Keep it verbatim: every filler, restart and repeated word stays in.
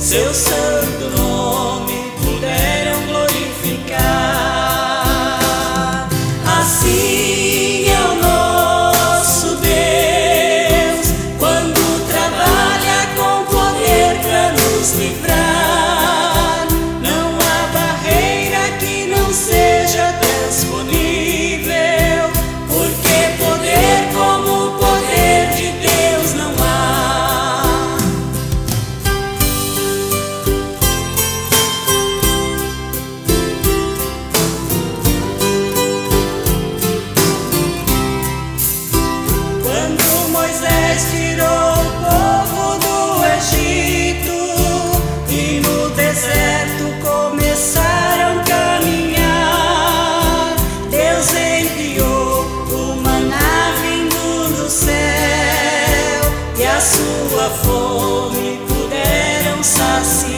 seu santo nome puderam glorificar. Assim é o nosso Deus, quando trabalha com poder para nos livrar. Não há barreira que não seja transponível, porque poder como o poder de Deus não há. Quando Moisés tirou o povo do Egito e no deserto começaram a caminhar, Deus enviou o maná vindo do céu e a sua fome puderam saciar.